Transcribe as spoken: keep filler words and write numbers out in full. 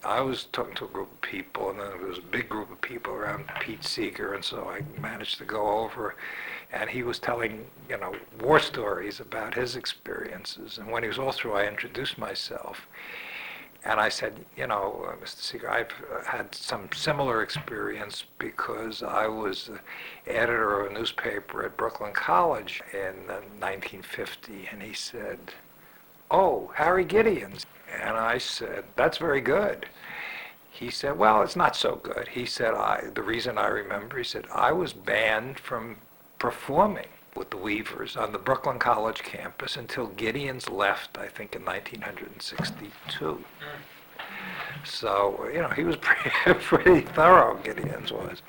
I was talking to a group of people, and then there was a big group of people around Pete Seeger, and so I managed to go over, and he was telling, you know, war stories about his experiences. And when he was all through, I introduced myself. And I said, you know, uh, Mister Seeger, I've uh, had some similar experience because I was the editor of a newspaper at Brooklyn College in uh, nineteen fifty. And he said, oh, Harry Gideon's. And I said, that's very good. He said, well, it's not so good. He said, I, the reason I remember, he said, I was banned from performing with the Weavers on the Brooklyn College campus until Gideon's left, I think, in nineteen sixty-two. So, you know, he was pretty, pretty thorough, Gideon's was.